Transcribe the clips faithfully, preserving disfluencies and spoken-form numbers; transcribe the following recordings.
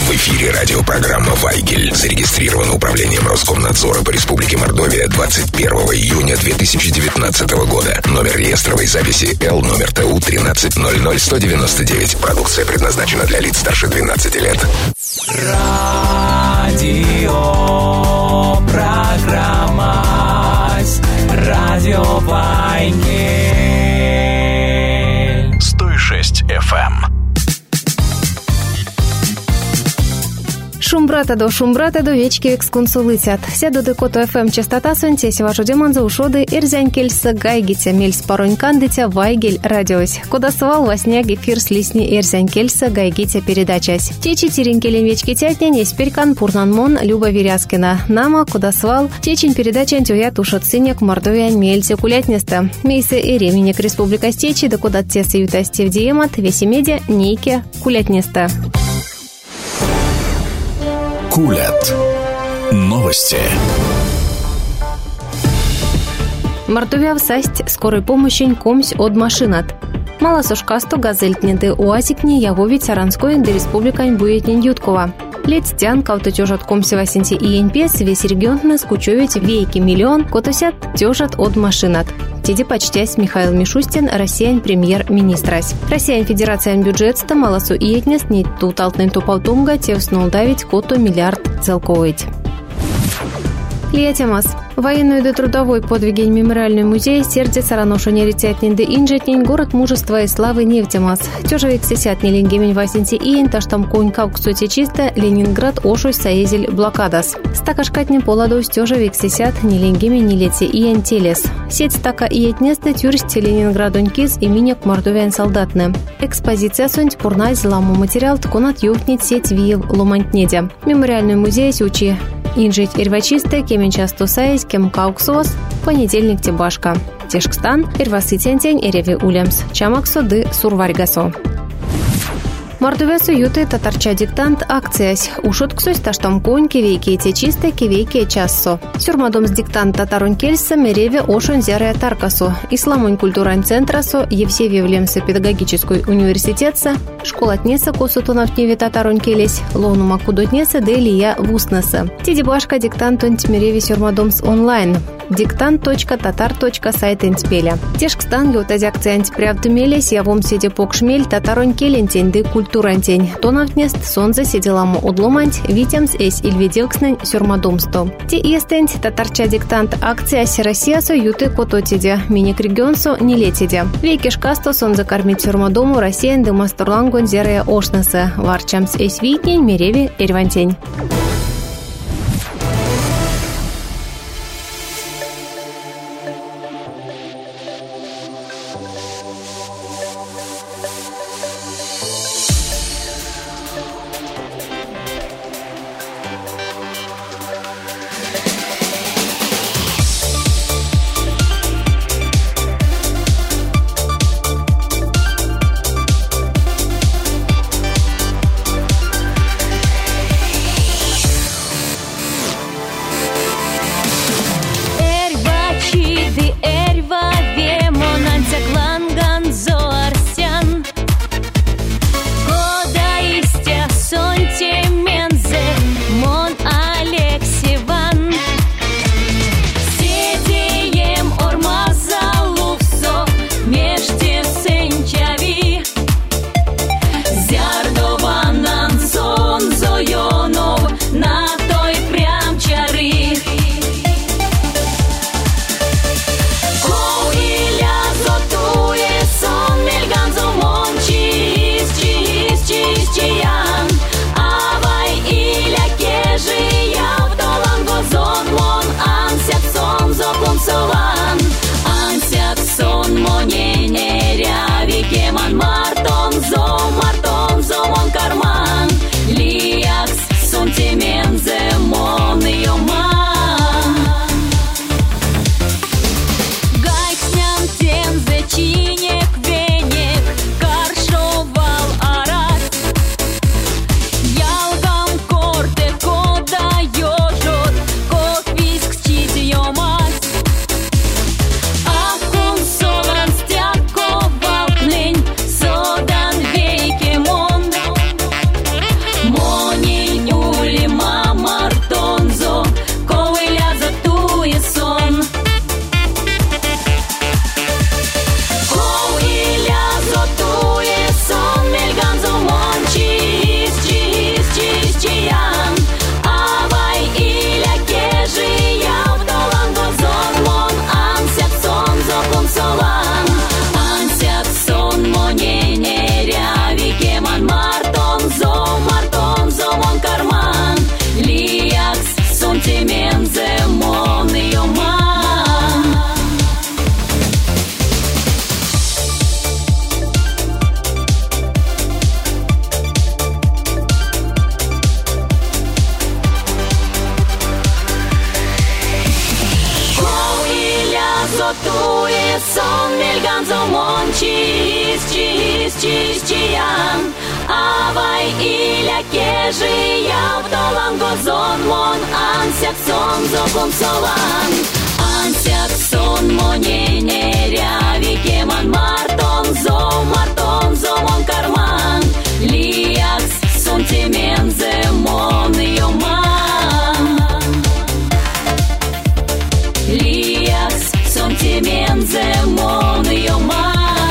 В эфире радиопрограмма «Вайгель». Зарегистрировано управлением Роскомнадзора по Республике Мордовия двадцать первого июня две тысячи девятнадцатого года. Номер реестровой записи Л номер Т У тринадцать ноль ноль сто девяносто девять. Продукция предназначена для лиц старше двенадцати лет. Радио программа Радио Вайгель сто шесть эф эм. Шумбрата до шумбрата до вечки экскунсу лысят. Сяду до кото эф эм частота сонтеси вашу демонза ушоды ирзянь кельса гайгите мельс паронь кандытя Вайгель радиось. Куда свал во сняг эфир с лисни ирзянь кельса гайгите передачась. Течи теренкелем вечки тятня неспиркан пурнанмон Люба Веряскина. Нама куда свал течень передача антюя тушат сыняк мордовянь мельсе кулятнеста. Мейсе и ременек республика стечи да куда тесы ютасти в диемат веси медиа нейке кулятнеста. Кулят. Новости. Мордовия в састь скорой помощи комсь от машинат. Мало сошкасто газельтнеды уазикни ягови Царанской до республикань буетнин Юткова. Летстян каутотежат комсева сенти иенпес весь регионны скучовить вейки миллион котосят тежат от машинат. Теди почтясь Михаил Мишустин, россиян премьер-министрась. Россиян федерациян бюджетста малосу иетнес не туталтный тупалтунга тевснул давить коту миллиард целковыть. Лиятемас. Военную да трудовой подвиги мемориальный музей сердце сараношуне рецятнин да инжетнин город мужества и славы Нефтемас. Тёжевик сесятни ленгемень васенти иен таштам конь кауксоте чисто Ленинград ошуй саезель блокадас. Стакашкатни поладос тёжевик сесят ни ленгемень ни лете иен телес. Сеть стака иетнесты тюрсти Ленинградонькиз и минек мордовян солдатны. Экспозиция сонть пурнай зламу материал ткунат юхнет сеть виев ломантнедя. Мемориальный музей сючи инжить ирвачисты кемен часто саез кем кауксос понедельник тебашка. Тешкстан ирвасытентень эреви улемс чамаксо ды сурварьгасо. Мордовесу юты татарча диктант акциясь. Ушутксусь таштам конь кивейки те чисто кивейки чассо. Сюрмадом с диктант татарун кельса мереве ошон зярая таркасо. Исламунь культурань центрасо Евсевьев Лемсе педагогической университетса. Школатнеса косутуновневе татарун келесь. Лону макудотнеса делия вуснеса. Тидибашка диктантун тмереве сюрмадомс онлайн. диктант точка татар точка сайт инспеля. Тешкстан ютаз акциянт прявдумелес явом седе покшмель татарун келентень ды культурантень. Тонавнест сонза седеламу удломанть витямс эс ильведилкснень сюрмадомсто. Ти естенть татарча диктант акция Россиясо юты кототиде. Миник регионсо не летиде. Вейкишкасто сонза кормить сюрмадому Россиян ды мастурлангон зерая ошнеса. Варчамс эс витнень мереви эрвантень. чистиян. Авай иля кежи я в долангозон мон ансяк сон зогом солан. Ансяк сон моне неряви кеман мартон зо мартон зо мон карман. Лиакс сон темен земон йоман. Лиакс сон темен земон йоман.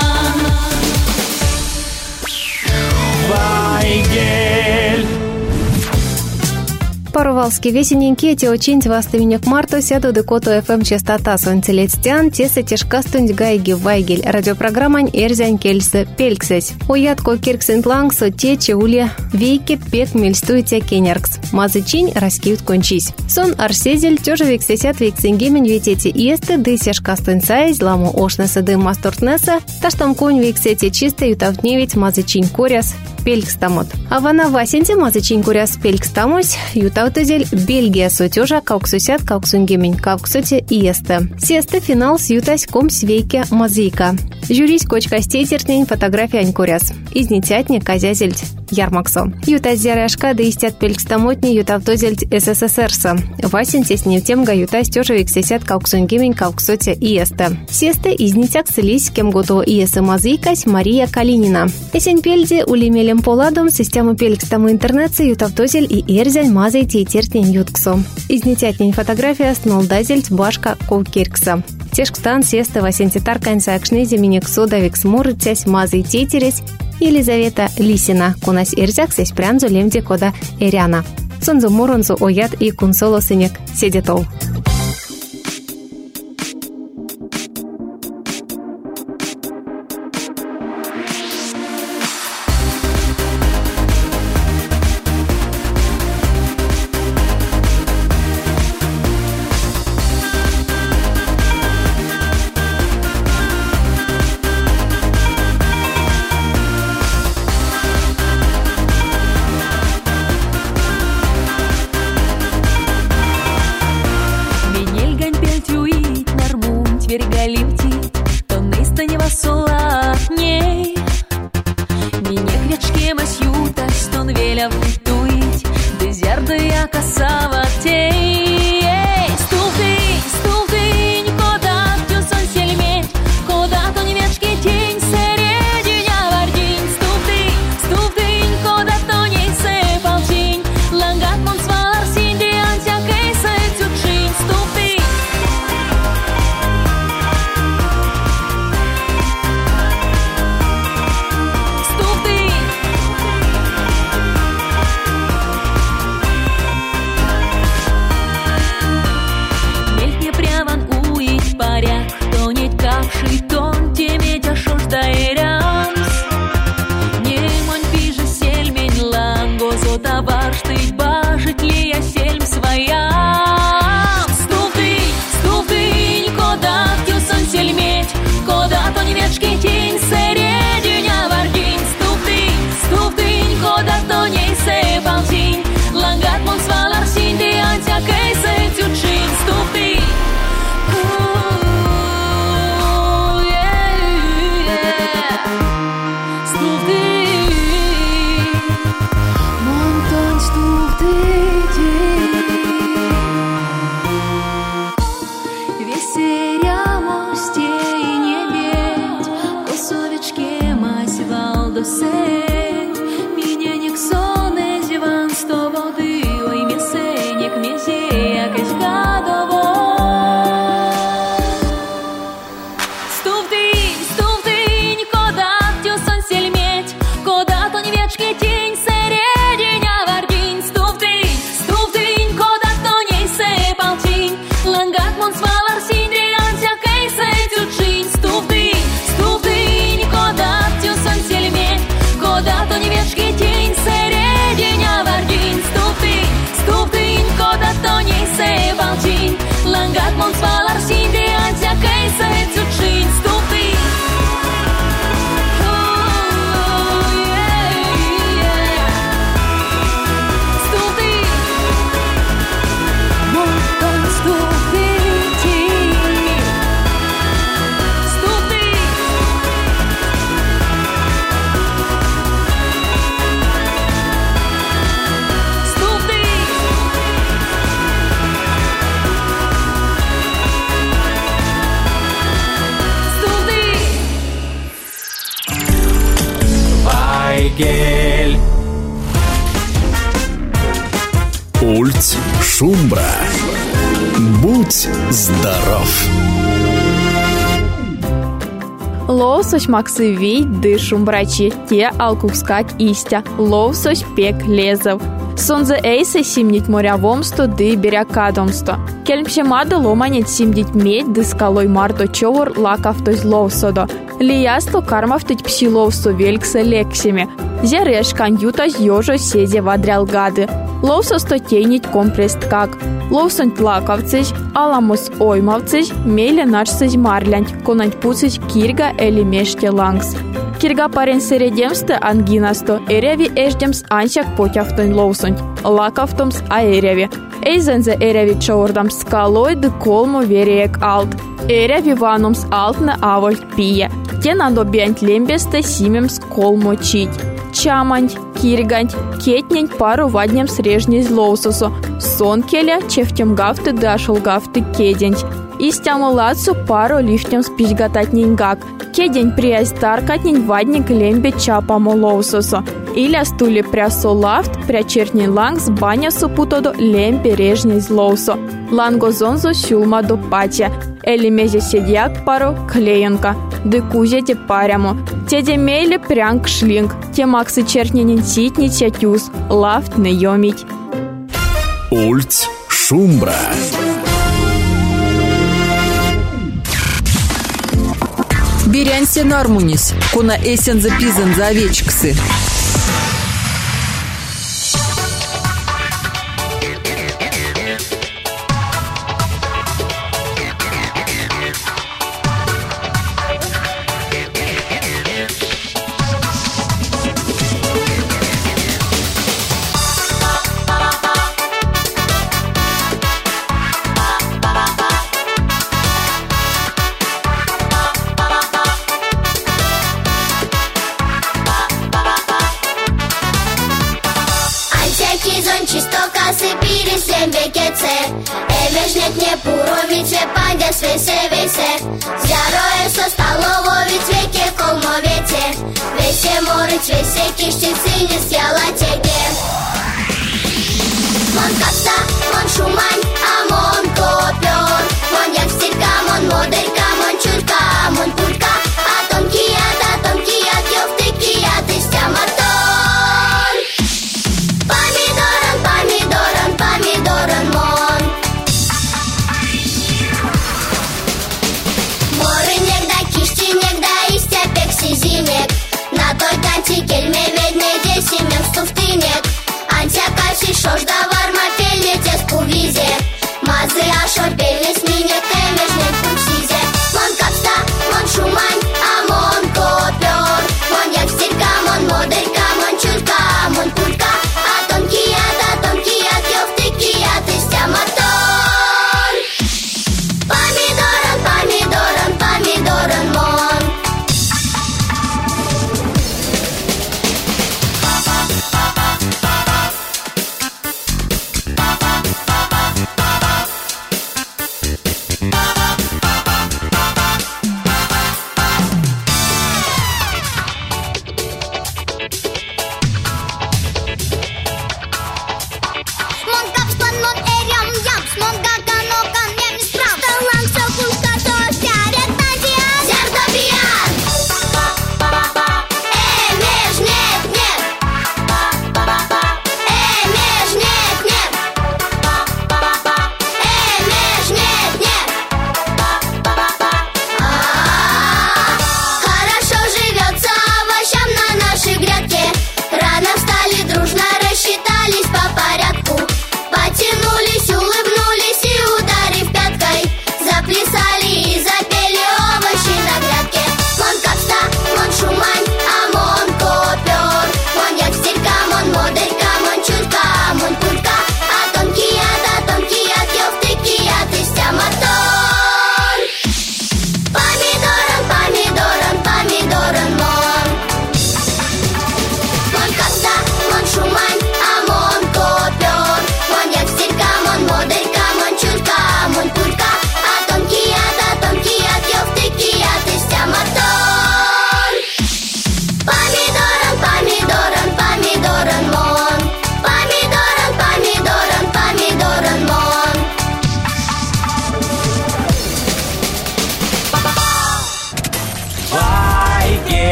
Парувалский весенненький эти очень твасты меня к марту сяду декоту эф эм частота сонцелецтян теса тяжка стундьгайги вайгель радиопрограмма эрзянь кельсы пельксесь. Уятко кирксент лангсо тече уле вейке пек мельстуйте кенеркс. Мазычин раскют кончись. Сон арсезель тёже виксесят виксенгемен ветети иесте дысяшка стунцай зламу ошнеса дым мастортнеса таштам конь виксети чисто ютавневить мазычин коряс пелькстамот. А вана васенте мазычин коряс пелькстамось ютав Тезель Бельгия сотежа кауксусят кауксунгемень кауксуте иесте. Сесте финал с ютась ком свейке мазыка. Жюрись кочка стейтернень фотография анькуряс. Изнитятне казязельть ярмаксо. Ютась зяряшка да истят пелькстамотни ютавтозельть СССРса. Васен теснев темга ютась тёжа виксесят кауксунгемень кауксуте иесте. Сесте изнитяк селись кем гото иесе мазыкась Мария Калинина. Эсень пельде улимелем поладом систему пелькстаму интернетсе ютавтозель и эрзяль мазайте тертнень ютксо. Изнитятнень фотография снолдазельть башка коукиркса. Тешктан сесте васенте тарканьса акшнезе минексо давикс мурыцясь мазай тетересь Елизавета Лисина кунась эрзяксесь прянзу лемде кода эряна. Сонзу муронзу оят и кунсоло сынек седетол. Stuvdin, kodat jo san selmet, вайгель. Ульт Шумбра. Будь здоров. Лоусось максивей ды шумбрачи, те алкускак истя, лоусось пек лезов. Сонзе эйсе симнить морявомсто ды берякадомсто. Кельмше мада ломанет симдить медь ды скалой мардо човор лакавтось лоусодо. Лиясто кармавтыть псиловсо вельксе лексими. Зереш канютось ёжо сезе вадрялгады. Лоусо стотейнить компрест как. Лоусонь лакавцись, аламос оймавцись, мейле начсись марлянь, конать пуцись кирга или меште лангс. Кирга парен середемсте ангинасто, эреви эждемс анчак потяфтонь лоусонь, лакавтомс аэреви. Эйзензе эреви чордам скалой ды колмо вереек алт. Эреви ваномс алтне авольт пие. Те надо бянть лембесте симемс колмо чить. Чамань, киргань, кетнень пару ваднем срежней лоусосо, сон келя, чефтем гафты дашел гафты кедень. Истяму лацу пару лифтем спичгататнень гак, кедень приясь таркатнень вадник лембе чапамо лоусосо. Иля стуле прясо лафт, прячернень лангс баня супутодо лембе режней лоусо. Ланго зонзо сюлма до патя. Эли мезе седьяк пару клеенка. Ды кузе те парямо. Теде мейле прянк шлинг. Те максы черненин ситни тятюс. Лафт не йомить. Ульт Шумбра. Берянсе нармунис. Куна эсен запизан за овечксы. Весе кишчицы не съела теге. Мон капса, мон шумань, а мон копер. Мон якстирка, мон модерка, мон чурка, мон пулька. А тонкия, да тонкия, ёвтыкия, тыстя матон. Помидоран, помидоран, помидоран, мон. Моры негда кишчи, негда истя пекси зимек. На той танці кельме ведне десімем стуфтинек. Антя каші шош да варма пельне тес пувізе. Мази ашор пельне сміне темежне пупсізе.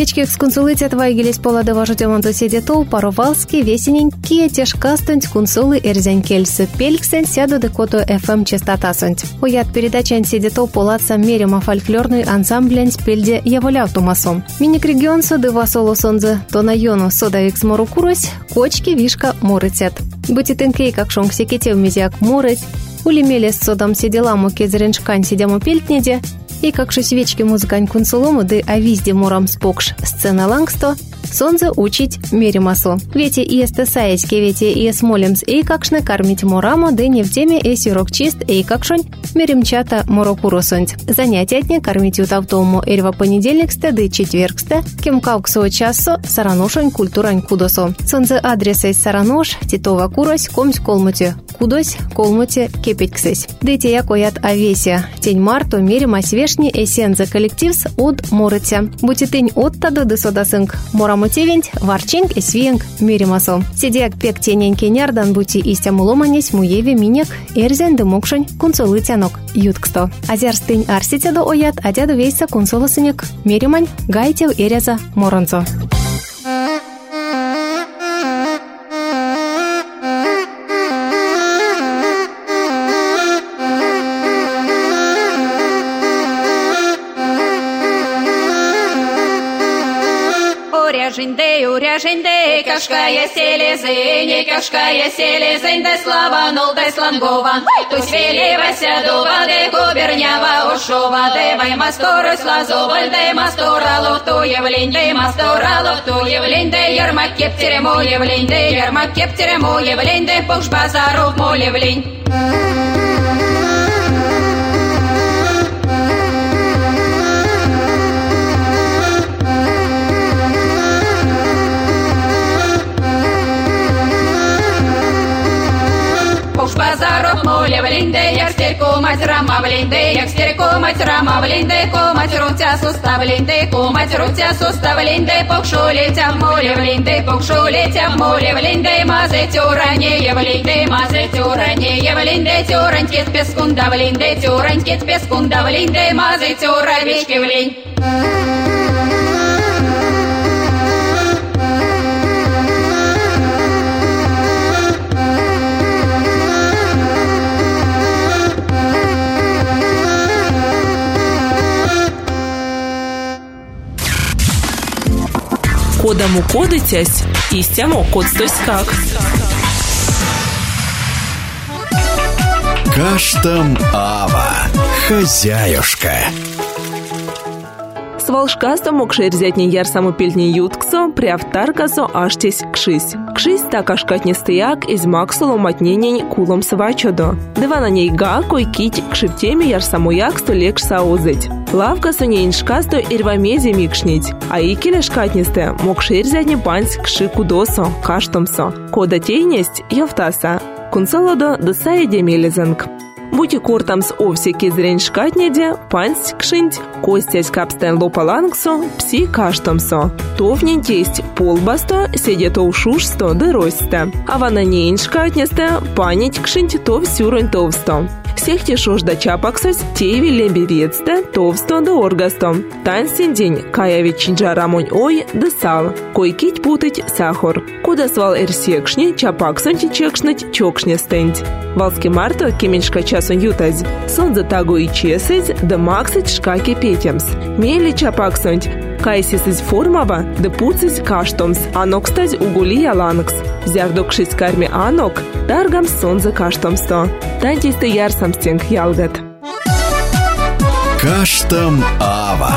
Печки скунсулыцят вайгелес поладова жутемонту седетоу паровалски весененькие тяжкастунь кунсулы эрзянкельсы пельксен сяду декото эф эм частотасунь. Уят передачан седетоу полатса мерема фольклорный ансамблянь спельде яволяв тумасом. Миник-регион соды васолу сонзе тонайону содавикс морукурось кочки вишка морыцят. Бутитенкей как шонг секетев мизяк морыть, улемелес содам седеламу кезереншкань сидяму пельтнеде, и как шо свечки музыкань кунсулому, да а визде морам спокш сцена лангсто, сонзе учить меримасо. Вети и эстесаечки, вети и эсмолемс, и какшне кормить морамо, да не в теме эси рок чист, и какшонь меримчата морокуросонь. Занятия дня кормить утавтому эрва понедельниксте, да четвергсте, кем кауксо часо, сараношонь культурань кудосо. Сонзе адреса из саранош, титова курось, комсь колмуте. Кудось, колмуте, кепетьксесь. Дайте якоят авеся. Тень марто мерима свешни эсензе коллективс от морыця. Бутитынь от тадо дысодасынг. Морамутевень, варчинг и свиенг меримасо. Сидяк пек тененьки нярдан бути истя муломанесь муеве минек, эрзен дымокшонь кунсолытянок. Ютксто. Азярстынь арситядо оят, адядо вейса кунсолысынек. Меримань, гайтев эряза моронцо. Уряжинде, уряжинде, кашкая селезень, кашкая селезень, да слава нол, да слангован. Тусь веливася дува, де губернява ушова, де вай масторы слазоваль, де масторалов ту явлень, де масторалов ту явлень, де ярмак кептере мо явлень, де ярмак кептере мо явлень, де пуш базаров мо явлень. Базаров моля влинде, як стерку мать рама влинде, як стерку мать рама влинде, ко мать рутя сустав влинде, ко мать рутя сустав влинде, покшу летя в моля влинде, покшу летя в моля влинде, мазе тюране влинде, мазе тюране влинде, тюранькет пескунда влинде, тюранькет пескунда влинде, мазе тюравички влинь. Кодаму кодитясь, истямо код стоськак. Каштам Ава, хозяюшка. С волшкасто мокшер зятни яр саму пельтни ютксо, приавтаркасо аштесь кшись. Кшись так ашкатни стояк из максуло матненень кулом свачодо. Дева на ней га кой кить кшиптеми яр саму яксто лекш саузыть. Лавка сонейншкасто ирвамезе микшнить, а икеле шкатнисте мокшер зятни пансь кши кудосо, каштомсо. Кода тейнесть йофтаса. Кунсолодо досае демелезанг. Бути куртамс овсе кизрень шкатнеде, пансь кшинть, костясь капстен лопалангсо, пси каштомсо. Товнень тесть полбасто, седето ушушсто дыросте. А вананейн шкатнесте, панить кшинть тов сюронь товсто. Всех тешош да чапаксось, теви лебеветсте, товсто да оргасто. Тансен день, кая вечинджа рамонь ой, да сал. Кой кить путать сахар. Куда свал эрсекшни, чапаксонти чекшнать, чокшнестенть. Валски марто, кеменьшка часун ютазь. Сон за тагу и чесыть, да максать шкаки петемс. Мели чапаксонть. Кайсисись формава, да пуцись каштомс, анок стать угули яланкс. Взяв докшись карми анок, даргам сон за каштомсто. Тантисты ярсам стенг ялгат. Каштам Ава.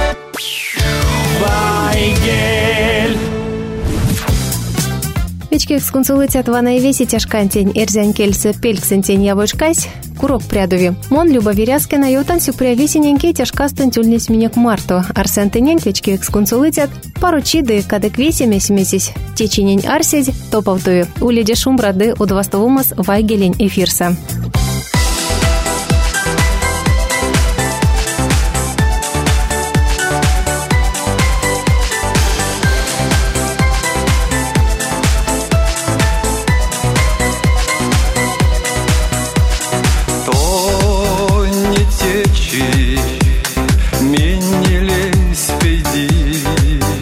Вайгель. Вечки скунсулыцят вана и веси тяжкантень, эрзянкельсы пельксентень явочкась, курок прядови. Мон Люба Веряскина йотансю приавесененький тяжкастын тюльнесь минек марто. Арсентенень вечки скунсулыцят пару чиды кадек весеме смесись. Теченень арсезь топовтую. Уледе шумбрады удвастовумас вайгелень эфирса. Минни лезь, пойди.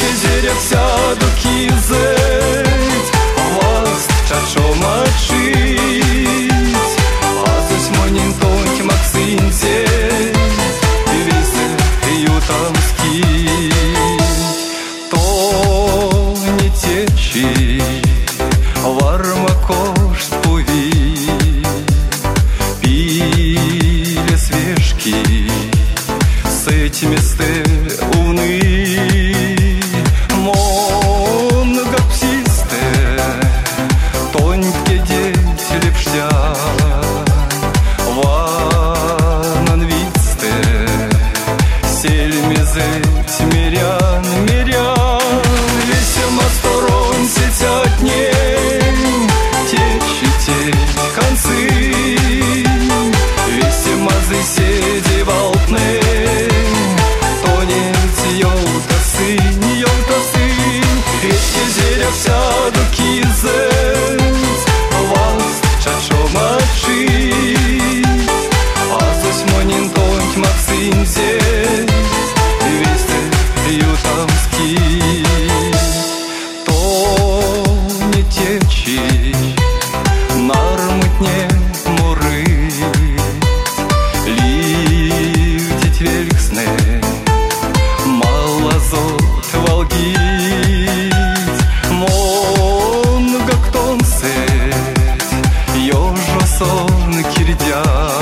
вічки зірявся до кізить, вас чачо мачить, азусь монін тоньки Максинце, і віси ютамський, то не течи, варма кошт пові, пили свежки, с этими стеуны, монго псисте, тоньки дети лепштя, вананвисте, сельмизе мирян, мирян, весьма сторон сетят дней, течи течь концы, весьма заседи волтны. Вся до кізець, вас чачо мачить, азусь монін тоньки Максинце, вісти ютамський, то не течи, нармитне морить, лівтіть вельхсне, малазот волгить, монго ктон сеть, ёжо сон кирдя,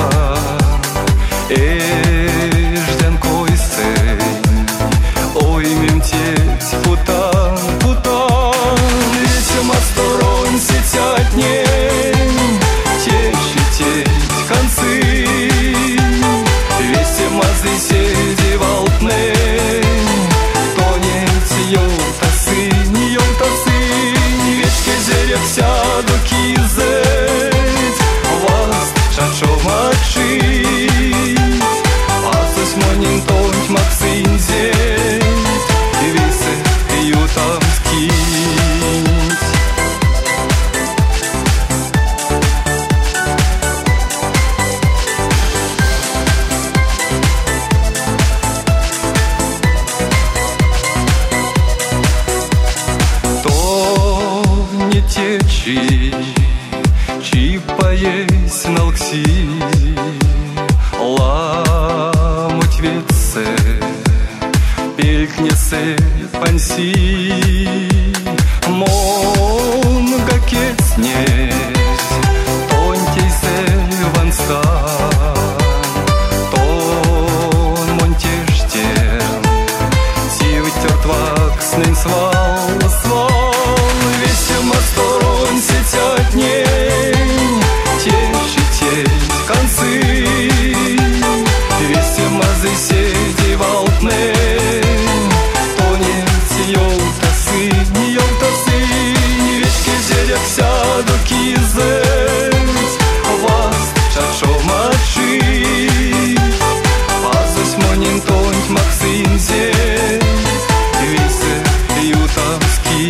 эжден койсень, ой мемтеть путан, путан, весьма сторон сетят дней, течи теть концы, весьма заседи волтны, тонет ёлтасы, ёлтасы, вечки зеревся до кізець, вас чачо мачить, азусь монін тоньки Максинце, віси ютамський. Течи, чи поесть налкси, ламуть ветсе, пелькнесе панси, монго кеснесь, тонтейсе ванстан, тон монтештен, тивтер твакснен свал, свал. Весьма сторон сетят дней, течи теть концы, весьма заседи волтны, тонет ёлтасы, ёлтасы, вечки зеревся до кізець, вас чачо мачить, азусь монін тоньки Максинце, віси ютамський.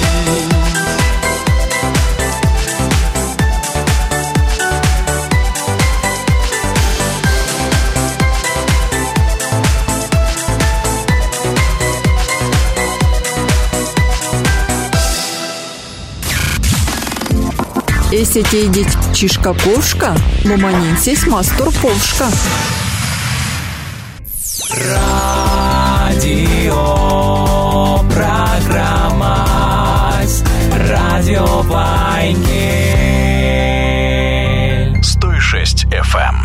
Если те идет чишка-ковшка, ломанин сесть мастер-ковшка. Радио, программа, радио Вайнгель. сто шесть эф эм.